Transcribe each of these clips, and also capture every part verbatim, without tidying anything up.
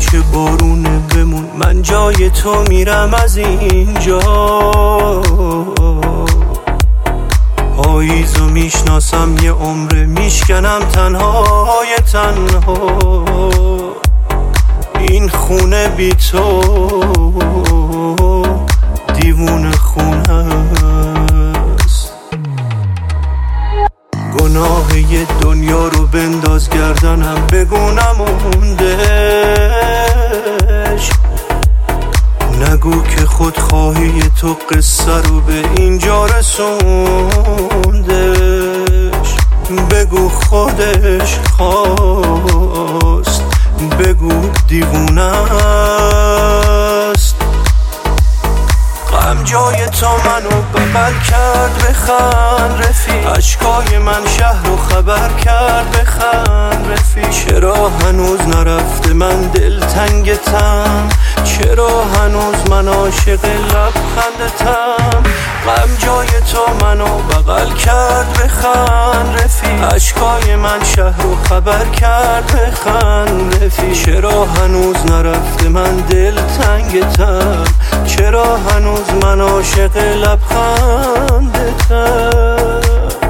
که بارونه بمون، من جای تو میرم از اینجا. پاییزو میشناسم یه عمره، میشکنم تنهای تنها. این خونه بی تو دیوونه خونه است. گناه یه دنیا رو بنداز گردنم، بگو نموندش. نگو که خودخواهی تو قصه رو به اینجا رسوندش. بگو خودش خواست، بگو دیوونه است. غم جای تو منو بغل کرد، بخند رفیق. اشکای من شهر رو خبر کرد، بخند رفیق. چرا هنوز نرفته من دلتنگتم، چرا هنوز من عاشق لبخندتم. غم جای تو منو بغل کرد، بخند رفیق. اشکای من شهر رو خبر کرد، بخند رفیق. چرا هنوز نرفته من دلتنگتم، چرا هنوز من عاشق لبخندتم.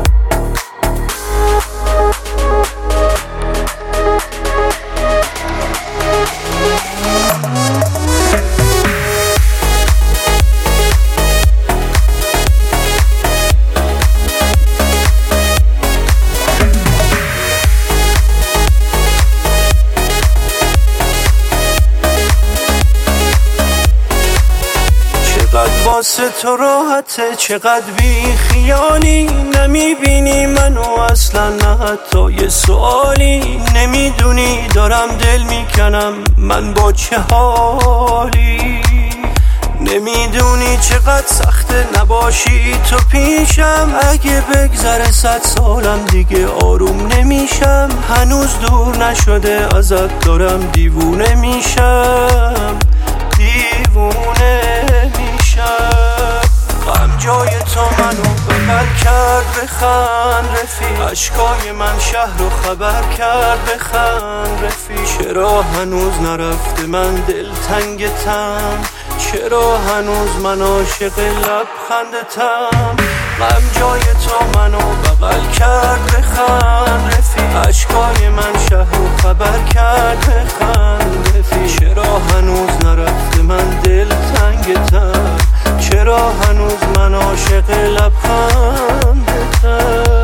چقدر واسه تو راحته، چقدر بی خیالی. نمیبینی منو اصلا، نه حتی یه سوالی. نمیدونی دارم دل میکنم من با چه حالی. نمیدونی چقدر سخته نباشی تو پیشم. اگه بگذره صد سالم دیگه آروم نمیشم. هنوز دور نشده ازت دارم دیوونه میشم، دیوونه میشم. غم جای تو منو بغل کرد، بخند رفیق. اشکای من شهر رو خبر کرد، بخند رفیق. چرا هنوز نرفته من دلتنگتم، چرا هنوز من عاشق لبخندتم. غم جای تو منو بغل کرد، بخند رفیق. اشکای من شهر رو خبر کرد، بخند رفیق. چرا هنوز نرفته من دلتنگتم، چرا هنوز من عاشق لبخندتم.